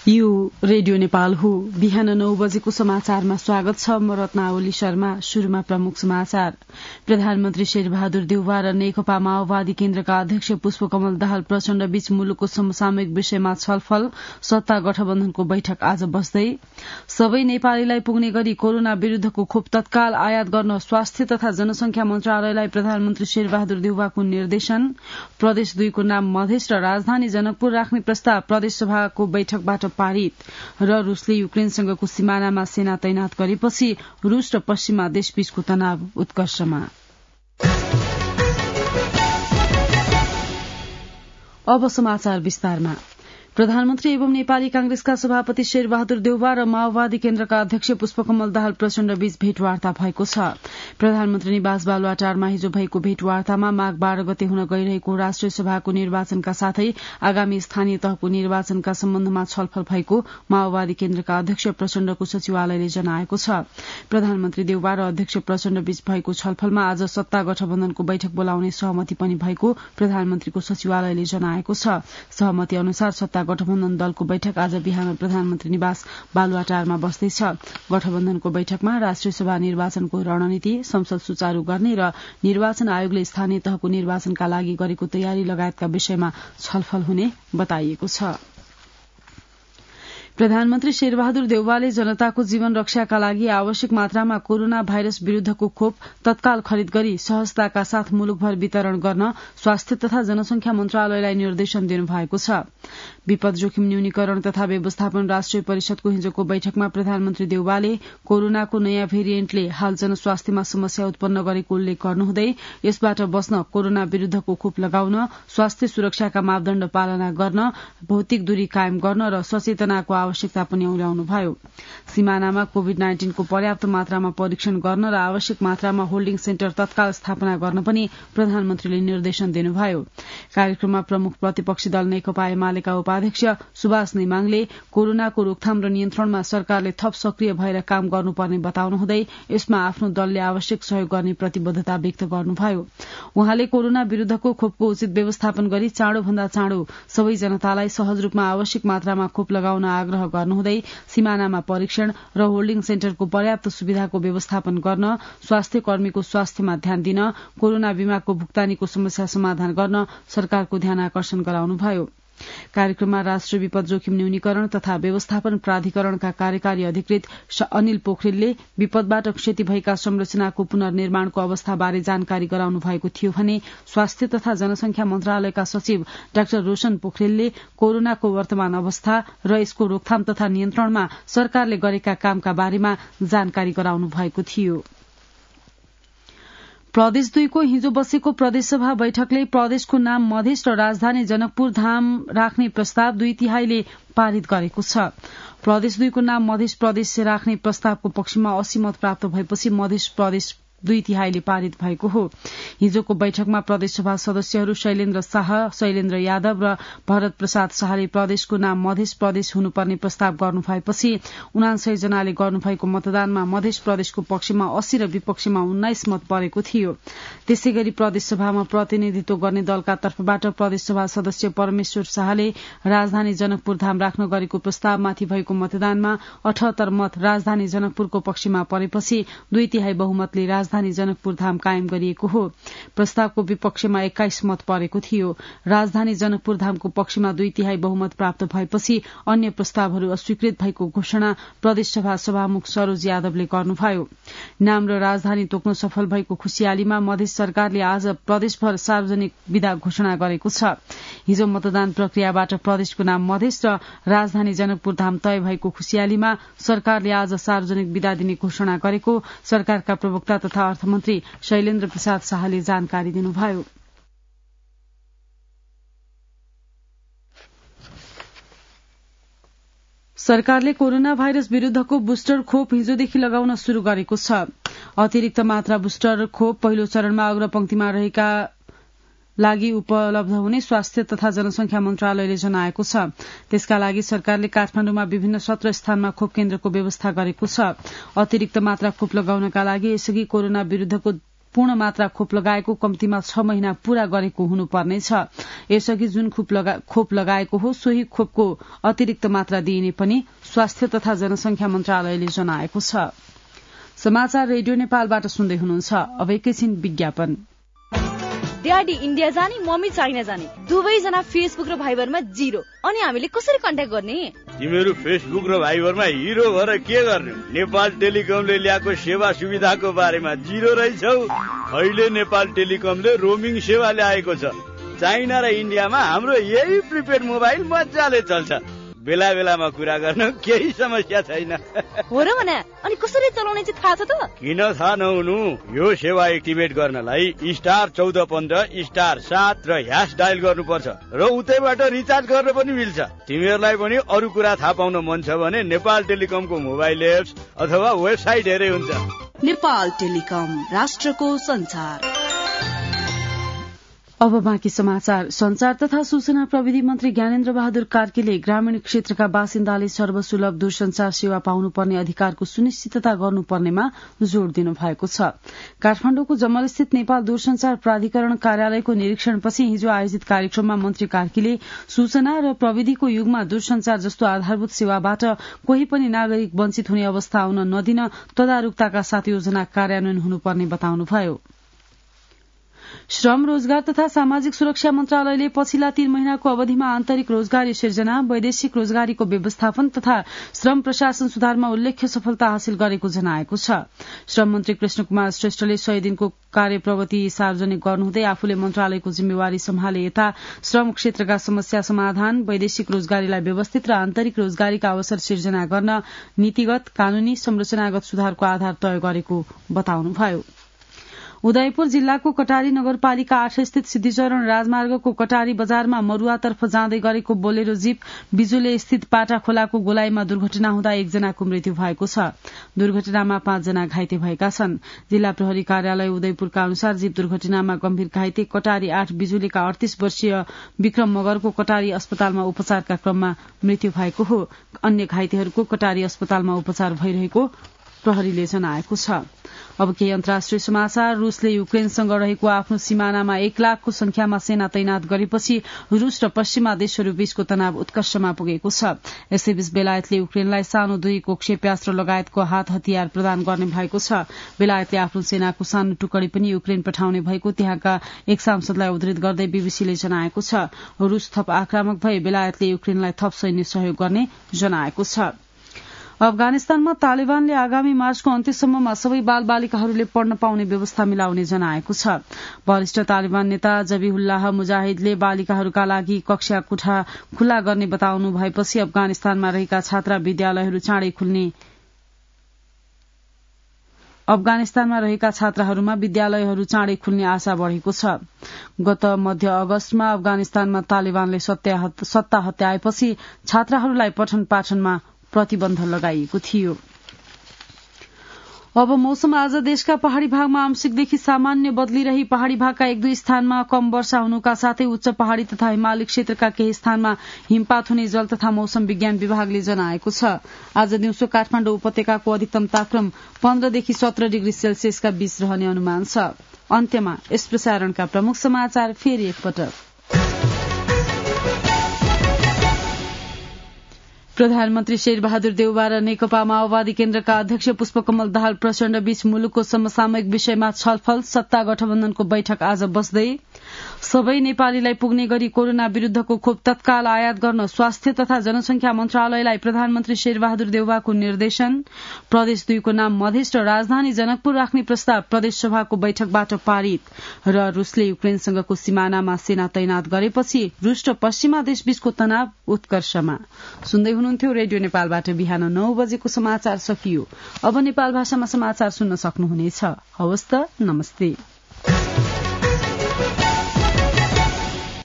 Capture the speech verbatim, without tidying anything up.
यो रेडियो नेपाल हो। बिहान नौ बजेको समाचारमा स्वागत छ। म रत्नावली शर्मा। शुरूमा प्रमुख समाचार। प्रधानमन्त्री शेरबहादुर देउवा र नेकपा माओवादी केन्द्रका अध्यक्ष पुष्पकमल दाहाल प्रचण्ड बीच मुलुकको समसामयिक विषयमा छलफल। सत्ता गठबन्धनको बैठक आज बस्दै। सबै नेपालीलाई पुग्ने गरी कोरोना विरूद्धको खोप तत्काल आयात गर्न स्वास्थ्य तथा जनसंख्या मन्त्रालयलाई प्रधानमन्त्री शेरबहादुर देउवाको निर्देशन। प्रदेश दुईको नाम मधेस र राजधानी जनकपुर राख्ने प्रस्ताव प्रदेशसभाको बैठकबाट पारित। र रूसले युक्रेनसँगको सीमानामा सेना तैनात गरेपछि रूस र पश्चिमा देशबीचको तनाव उत्कर्षमा। अब समाचार विस्तारमा। प्रधानमन्त्री एवं नेपाली कांग्रेसका सभापति शेरबहादुर देउवा र माओवादी केन्द्रका अध्यक्ष पुष्पकमल दाहाल प्रचण्ड बीच भेटवार्ता भएको छ। प्रधानमन्त्री निवास बालुवाटारमा हिजो भएको भेटवार्तामा माघ बाह्र गते हुन गइरहेको राष्ट्रिय सभाको निर्वाचनका साथै आगामी स्थानीय तहको निर्वाचनका सम्बन्धमा छलफल भएको माओवादी केन्द्रका अध्यक्ष प्रचण्डको सचिवालयले जनाएको छ। प्रधानमन्त्री देउवा र अध्यक्ष प्रचण्ड बीच भएको छलफलमा आज सत्ता गठबन्धनको बैठक बोलाउने सहमति पनि भएको प्रधानमन्त्रीको सचिवालयले जनाएको छ। सहमति अनुसार सत्ता गठबन्धन दलको बैठक आज बिहान प्रधानमन्त्री निवास बालुवाटारमा बस्दैछ। गठबन्धनको बैठकमा राष्ट्रिय सभा निर्वाचनको रणनीति, संसद सुचारू गर्ने र निर्वाचन आयोगले स्थानीय तहको निर्वाचनका लागि गरेको तयारी लगायतका विषयमा छलफल हुने बताइएको छ। प्रधानमन्त्री शेरबहादुर देउवाले जनताको जीवन रक्षाका लागि आवश्यक मात्रामा कोरोना भाइरस विरूद्धको खोप तत्काल खरिद गरी सहजताका साथ मुलुकभर वितरण गर्न स्वास्थ्य तथा जनसंख्या मन्त्रालयलाई निर्देशन दिनुभएको छ। विपद जोखिम न्यूनीकरण तथा व्यवस्थापन राष्ट्रिय परिषदको हिजोको बैठकमा प्रधानमन्त्री देउवाले कोरोनाको नयाँ भेरिएन्टले हाल जनस्वास्थ्यमा समस्या उत्पन्न गरेको उल्लेख गर्नुहुँदै यसबाट बस्न कोरोना विरूद्धको खोप लगाउन, स्वास्थ्य सुरक्षाका मापदण्ड पालना गर्न, भौतिक दूरी कायम गर्न र सचेतनाको आवश्यकता पनि औल्याउनुभयो। सीमानामा कोविड नाइन्टीनको पर्याप्त मात्रामा परीक्षण गर्न र आवश्यक मात्रामा होल्डिङ सेन्टर तत्काल स्थापना गर्न पनि प्रधानमन्त्रीले निर्देशन दिनुभयो। कार्यक्रममा प्रमुख प्रतिपक्षी दल नेकपा एमालेका उपाध्यक्ष सुभाष नेमाङले कोरोनाको रोकथाम र नियन्त्रणमा सरकारले थप सक्रिय भएर काम गर्नुपर्ने बताउनुहुँदै यसमा आफ्नो दलले आवश्यक सहयोग गर्ने प्रतिबद्धता व्यक्त गर्नुभयो। उहाँले कोरोना विरूद्धको खोपको उचित व्यवस्थापन गरी चाँडोभन्दा चाँडो सबै जनतालाई सहज रूपमा आवश्यक मात्रामा खोप लगाउन आग्रह गर्नुहुँदै सीमानामा परीक्षण र होल्डिङ सेन्टरको पर्याप्त सुविधाको व्यवस्थापन गर्न, स्वास्थ्य कर्मीको स्वास्थ्यमा ध्यान दिन, कोरोना बीमाको भुक्तानीको समस्या समाधान गर्न सरकारको ध्यान आकर्षण गराउनुभयो। कार्यक्रममा राष्ट्रिय विपद जोखिम न्यूनीकरण तथा व्यवस्थापन प्राधिकरणका कार्यकारी अधिकृत अनिल पोखरेलले विपदबाट क्षति भएका संरचनाको पुनर्निर्माणको अवस्थाबारे जानकारी गराउनु भएको थियो भने स्वास्थ्य तथा जनसंख्या मन्त्रालयका सचिव डाक्टर रोशन पोखरेलले कोरोनाको वर्तमान अवस्था र यसको रोकथाम तथा नियन्त्रणमा सरकारले गरेका कामका बारेमा जानकारी गराउनु भएको थियो। प्रदेश दुईको हिजो बसेको प्रदेशसभा बैठकले प्रदेशको नाम मधेस र राजधानी जनकपुर धाम राख्ने प्रस्ताव दुई तिहाईले पारित गरेको छ। प्रदेश दुईको नाम मधेस प्रदेश राख्ने प्रस्तावको पक्षमा अस्सी मत प्राप्त भएपछि मधेस प्रदेश दुई तिहाईले पारित भएको हो। हिजोको बैठकमा प्रदेशसभा सदस्यहरू शैलेन्द्र शाह, शैलेन्द्र यादव र भरत प्रसाद शाहले प्रदेशको नाम मधेस प्रदेश हुनुपर्ने प्रस्ताव गर्नु भएपछि उनासय जनाले गर्नुभएको मतदानमा मधेस प्रदेशको पक्षमा अस्सी र विपक्षमा उन्नाइस मत परेको थियो। त्यसै गरी प्रदेशसभामा प्रतिनिधित्व गर्ने दलका तर्फबाट प्रदेशसभा सदस्य परमेश्वर शाहले राजधानी जनकपुर धाम राख्न गरेको प्रस्तावमाथि भएको मतदानमा अठहत्तर मत राजधानी जनकपुरको पक्षमा परेपछि दुई तिहाई बहुमतले राजधानी जनकपुर धाम कायम गरिएको हो। प्रस्तावको विपक्षमा एक्काइस मत परेको थियो। राजधानी जनकपुर धामको पक्षमा दुई तिहाई बहुमत प्राप्त भएपछि अन्य प्रस्तावहरू अस्वीकृत भएको घोषणा प्रदेशसभा सभामुख सरोज यादवले गर्नुभयो। नाम र राजधानी तोक्न सफल भएको खुशियालीमा मधेस सरकारले आज प्रदेशभर सार्वजनिक विदा घोषणा गरेको छ। हिजो मतदान प्रक्रियाबाट प्रदेशको नाम मधेस र राजधानी जनकपुर धाम तय भएको खुशियालीमा सरकारले आज सार्वजनिक विदा दिने घोषणा गरेको सरकारका प्रवक्ता तथा अर्थमन्त्री शैलेन्द्र प्रसाद शाहले जानकारी दिनुभयो। सरकारले कोरोना भाइरस विरूद्धको बुस्टर खोप हिजोदेखि लगाउन शुरू गरेको छ। अतिरिक्त मात्रा बुस्टर खोप पहिलो चरणमा अग्रपंक्तिमा रहेका लागि उपलब्ध हुने स्वास्थ्य तथा जनसंख्या मन्त्रालयले जनाएको छ। त्यसका लागि सरकारले काठमाडौँमा विभिन्न सत्र स्थानमा खोप केन्द्रको व्यवस्था गरेको छ। अतिरिक्त मात्रा खोप लगाउनका लागि यसअघि कोरोना विरूद्धको पूर्ण मात्रा खोप लगाएको कम्तीमा छ महिना पूरा गरेको हुनुपर्नेछ। यसअघि जुन खोप लगाएको हो सोही खोपको अतिरिक्त मात्रा दिइने पनि स्वास्थ्य तथा जनसंख्या मन्त्रालयले जनाएको छ। समाचार रेडियो नेपालबाट सुन्दै हुनुहुन्छ। अब एकैछिन विज्ञापन। ड्याडी इन्डिया जाने, मम्मी चाइना जाने, दुवैजना फेसबुक र भाइबरमा जिरो। अनि हामीले कसरी कन्ट्याक्ट गर्ने? तिमीहरू फेसबुक र भाइबरमा हिरो भएर के गर्ने? नेपाल टेलिकमले ल्याएको सेवा सुविधाको बारेमा जिरो रहेछौ। अहिले नेपाल टेलिकमले रोमिङ सेवा ल्याएको छ। चाइना र इन्डियामा हाम्रो यही प्रिपेड मोबाइल मजाले चल्छ। बेला बेलामा कुरा गर्न केही समस्या छैन। हो र भने अनि कसरी चलाउने चाहिँ थाहा छ त? किन थाहा नहुनु? यो सेवा एक्टिभेट गर्नलाई स्टार चौध पन्ध्र स्टार सात र ह्यास डायल गर्नुपर्छ र उतैबाट रिचार्ज गर्न पनि मिल्छ। तिमीहरूलाई पनि अरू कुरा थाहा पाउन मन छ भने नेपाल टेलिकमको मोबाइल एप्स अथवा वेबसाइट हेरे हुन्छ। नेपाल टेलिकम, राष्ट्रको संचार। अब बाँकी समाचार। संचार तथा सूचना प्रविधि मन्त्री ज्ञानेन्द्र बहादुर कार्कीले ग्रामीण क्षेत्रका बासिन्दाले सर्वसुलभ दूरसंचार सेवा पाउनुपर्ने अधिकारको सुनिश्चितता गर्नुपर्नेमा जोड़ दिनु भएको छ। काठमाडौँको जमलस्थित नेपाल दूरसंचार प्राधिकरण कार्यालयको निरीक्षणपछि हिजो आयोजित कार्यक्रममा मन्त्री कार्कीले सूचना र प्रविधिको युगमा दूरसंचार जस्तो आधारभूत सेवाबाट कोही पनि नागरिक वञ्चित हुने अवस्था आउन नदिन तदारूकताका साथ योजना कार्यान्वयन हुनुपर्ने बताउनुभयो। श्रम, रोजगार तथा सामाजिक सुरक्षा मन्त्रालयले पछिल्ला तीन महिनाको अवधिमा आन्तरिक रोजगारी सिर्जना, वैदेशिक रोजगारीको व्यवस्थापन तथा श्रम प्रशासन सुधारमा उल्लेख्य सफलता हासिल गरेको जनाएको छ। श्रम मन्त्री कृष्ण कुमार श्रेष्ठले सय दिनको कार्यप्रगति सार्वजनिक गर्नुहुँदै आफूले मन्त्रालयको जिम्मेवारी सम्हाले यता श्रम क्षेत्रका समस्या समाधान, वैदेशिक रोजगारीलाई व्यवस्थित र आन्तरिक रोजगारीका अवसर सिर्जना गर्न नीतिगत, कानूनी, संरचनागत सुधारको आधार तय गरेको बताउनुभयो। उदयपुर जिल्लाको कटारी नगरपालिका आठ स्थित सिद्धिचरण राजमार्गको कटारी बजारमा मरुवातर्फ जाँदै गरेको बोलेरो जीप बिजुले स्थित पाटा खोलाको गोलाईमा दुर्घटना हुँदा एकजनाको मृत्यु भएको छ। दुर्घटनामा पाँचजना घाइते भएका छन्। जिल्ला प्रहरी कार्यालय उदयपुरका अनुसार जीप दुर्घटनामा गम्भीर घाइते कटारी आठ बिजुलीका अडतीस वर्षीय विक्रम मगरको कटारी अस्पतालमा उपचारका क्रममा मृत्यु भएको हो। अन्य घाइतेहरूको कटारी अस्पतालमा उपचार भइरहेको प्रहरीले जनाएको छ। अब केही अन्तर्राष्ट्रिय समाचार। रूसले युक्रेनसँग रहेको आफ्नो सीमानामा एक लाखको संख्यामा सेना तैनात गरेपछि रूस र पश्चिमा देशहरू बीचको तनाव उत्कर्षमा पुगेको छ। यसैबीच बेलायतले युक्रेनलाई सानो दुईको क्षेप्यास्त्र लगायतको हात हतियार प्रदान गर्ने भएको छ। बेलायतले आफ्नो सेनाको सानो टुकडी पनि युक्रेन पठाउने भएको त्यहाँका एक सांसदलाई उद्धृत गर्दै बीबीसीले जनाएको छ। रूस थप आक्रामक भए बेलायतले युक्रेनलाई थप सैन्य सहयोग गर्ने जनाएको छ। अफगानिस्तानमा तालिबानले आगामी मार्चको अन्त्यसम्ममा सबै बाल बालिकाहरूले पढ्न पाउने व्यवस्था मिलाउने जनाएको छ। वरिष्ठ तालिबान नेता जबीहुल्लाह मुजाहिदले बालिकाहरूका लागि कक्षा कोठा खुल्ला गर्ने बताउनु भएपछि अफगानिस्तानमा रहेका छात्रा विद्यालयहरू चाँडै खुल्ने अफगानिस्तानमा रहेका छात्राहरूमा विद्यालयहरू चाँडै खुल्ने आशा बढ़ेको छ। गत मध्य अगस्तमा अफगानिस्तानमा तालिबानले सत्ता हत्याएपछि छात्राहरूलाई पठन पाठनमा प्रतिबन्ध लगाइएको थियो। अब मौसम। आज देशका पहाड़ी भागमा आंशिकदेखि सामान्य बदली रही पहाड़ी भागका एक दुई स्थानमा कम वर्षा हुनुका साथै उच्च पहाड़ी तथा हिमाली क्षेत्रका केही स्थानमा हिमपात हुने जल तथा मौसम विज्ञान विभागले जनाएको छ। आज दिउँसो काठमाडौँ उपत्यकाको अधिकतम तापक्रम पन्ध्रदेखि सत्र डिग्री सेल्सियसका बीच रहने अनुमान छ। अन्त्यमा यस प्रसारणका प्रमुख समाचार फेरि एकपटक। प्रधानमन्त्री शेरबहादुर देउवा र नेकपा माओवादी केन्द्रका अध्यक्ष पुष्पकमल दाहाल प्रचण्ड बीच मुलुकको समसामयिक विषयमा छलफल। सत्ता गठबन्धनको बैठक आज बस्दै। सबै नेपालीलाई पुग्ने गरी कोरोना विरूद्धको खोप तत्काल आयात गर्न स्वास्थ्य तथा जनसंख्या मन्त्रालयलाई प्रधानमन्त्री शेरबहादुर देउवाको निर्देशन। प्रदेश दुईको नाम मधेस र राजधानी जनकपुर राख्ने प्रस्ताव प्रदेश सभाको बैठकबाट पारित। र रूसले युक्रेनसँगको सीमानामा सेना तैनात गरेपछि रूस र पश्चिमा देश बीचको तनाव उत्कर्षमा। सुन्दै हुनुहुन्थ्यो रेडियो नेपालबाट बिहान नौ बजेको समाचार सकियो। अब नेपाल भाषामा समाचार सुन्न सक्नुहुनेछ। हवस् त, नमस्ते।